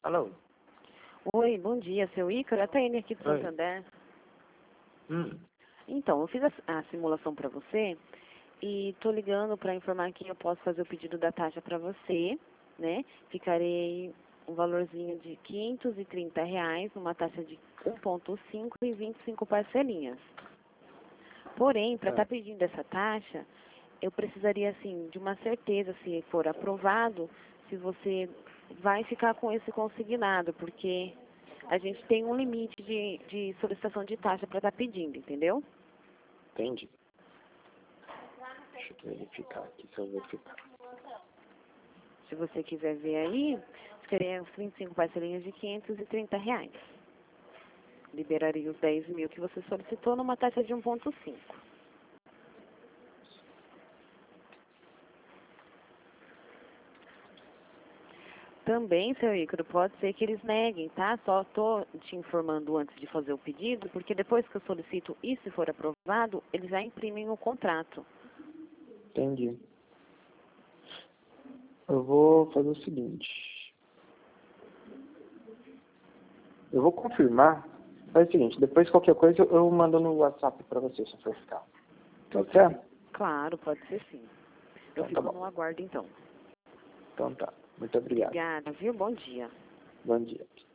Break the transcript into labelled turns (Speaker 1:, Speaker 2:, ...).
Speaker 1: Alô?
Speaker 2: Oi, bom dia, seu Ícaro. É a Taine aqui do
Speaker 1: Oi.
Speaker 2: Santander.
Speaker 1: Hum.
Speaker 2: Então, eu fiz a simulação para você e estou ligando para informar que eu posso fazer o pedido da taxa para você, né? Ficarei um valorzinho de R$ 530, uma taxa de 1,5 e 25 parcelinhas. Porém, para estar pedindo essa taxa, eu precisaria, assim, de uma certeza, se for aprovado, se você vai ficar com esse consignado, porque a gente tem um limite de solicitação de taxa para estar pedindo, entendeu?
Speaker 1: Entendi. Deixa eu verificar aqui, se eu verificar.
Speaker 2: Se você quiser ver aí, seria os 25 parcelinhas de R$ 530. Liberaria os 10 mil que você solicitou numa taxa de 1,5. Também, seu Ícaro, pode ser que eles neguem, tá? Só estou te informando antes de fazer o pedido, porque depois que eu solicito e se for aprovado, eles já imprimem o contrato.
Speaker 1: Entendi. Eu vou fazer o seguinte. Eu vou confirmar. Faz o seguinte, depois qualquer coisa eu mando no WhatsApp pra você, se for ficar. Pode ser?
Speaker 2: Claro, pode ser sim. Eu
Speaker 1: Então tá
Speaker 2: fico
Speaker 1: bom.
Speaker 2: no aguardo, então.
Speaker 1: Então tá. Muito obrigado.
Speaker 2: Obrigada, viu? Bom dia.
Speaker 1: Bom dia.